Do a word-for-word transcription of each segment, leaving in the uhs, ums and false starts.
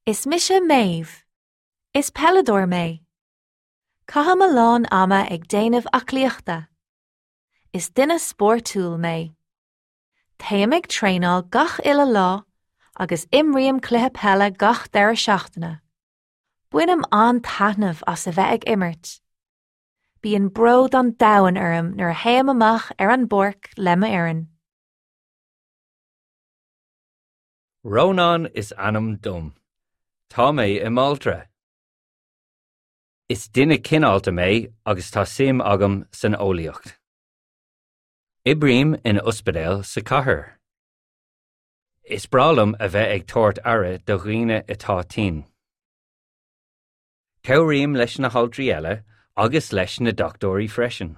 Is mise Maeve. Is Pelador mé. Caham a lán ama ag déanamh acliachta. Is duine sportúil mé. Taim ag tréinál gach ila lá agus imríam cluthe pella gach deir seachtaine. Buinam an tathnamh as a bheith ag imirt. Bíon brod an dawan orm nuair haim amach ar an borc lema éireann. Rónán is anam dom. Tá mé i Malta. Is duine cinálta mé agus tá sim agam san óliacht. Ibrím in ospidéal sa cathair. Is bralam a bheith ag tabhairt ara do dhaoine atá tin. Chabhraíonn leis na haldrí eile agus leis na doctóirí freisin.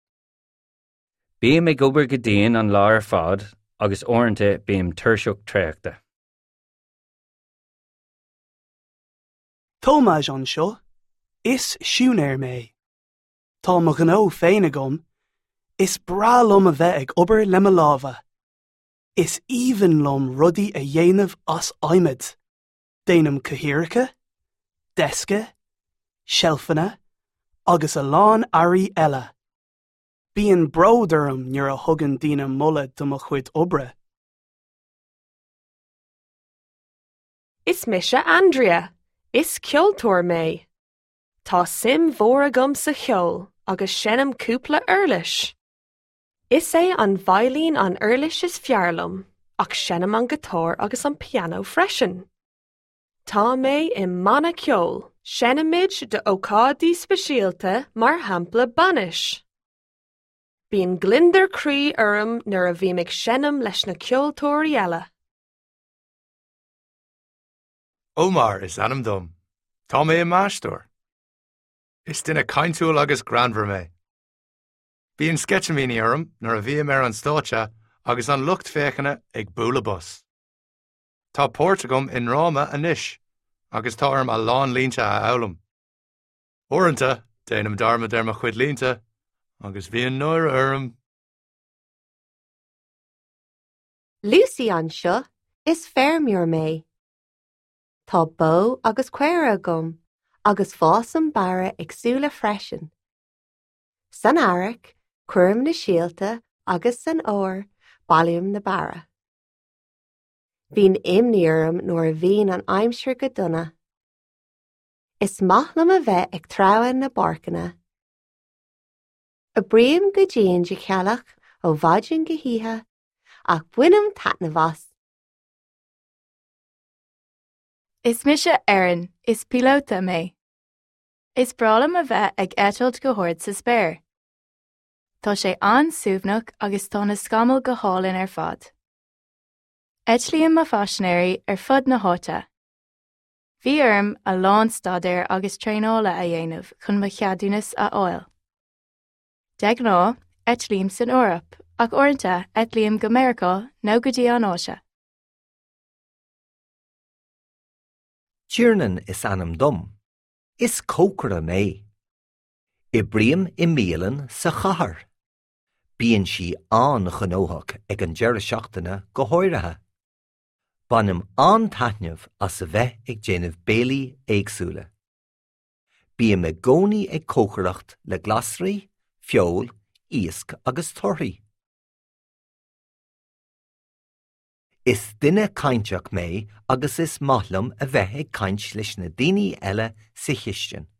Bíam ag obair go dtéann an lá ar fad agus orinthe bíam tuirseach tréachta. Tómáis an seo, is siúnéir mé. Tá mo gnó féin agam, is bra lom a bheith ag obair le mo láva. Is even lom rudaí a dhéanamh as aimid. Déanam cathaoirce, desca, sealfanna, agus a lán airí eile. Bíon bródarm nuair a thugann daoine mola do mo chuid obre. Is mise Andrea. Is ceoltóir mé. Tá sim mhór agam sa cheol agus senam cúpla uirlis. Is é an bhailín an uirlis is fearlam, ach senam an gitáir agus an piano freisin. Tá mé i mana ceol, senamid de ócádaí speisialta mar hampla banis. Bíon glindar crí orm nuair a bhí ag senam leis na ceoltóirí eile. Omar is anam dom. Tá mé i Maastóir. Is duine caintúil agus granmhar mé. Bhíon sketchamíní orm nuair a bhíam ar an stáitse agus an lucht féachana ag búlabus. Tá pórt agam in Ráma anois, agus tá orm a lán línte a eolalam. Orintha déanam darma derma chuid línte, agus bhíon nóir orm. Lucy an seo is fearmúir mé. Tá bó agus cuéire agam, agus fásam bara agsúla freisin. San airc, cuiream na síalta agus san óir, bailiúm na bara. Bhín imníorm nuair a bhín an aimsir go duna. Is maithlam a bheith ag trabhain na barcanna. A bríam go déan de chealach ó bhaidin go híthe, ach buinam tatnamhas. Is mise Erin, is pilóta mé. Is bralam a bheith ag eitilt go hord sa spéir. Tá sé an súbnach agus tá na scamal go hálinn ar fad. Eitlíonn má faisnéirí ar fud na háite. Bhí orm a lán stadéir agus tréineála a dhéanamh chun mo cheadúnas a áil. De ná, eitlíonn san Eorp, ach orintha eitlíonn go Méricá nó go dtí an áise. Tiernan is anam dom. Is cócara mé. I bríam i mílan sa chathair. Bíonn si an gnóthach ag an deire seachtaine go háirithe. Bannam an taithneamh as a bheith ag déanamh béilí éagsúla. Bíam ag gcónaí ag cócaracht le glasraí, feol, íosc agus torthaí. Is duine cainteach mé agus is maithlam a bheith ag caint leis na daoine eile sa chisteann.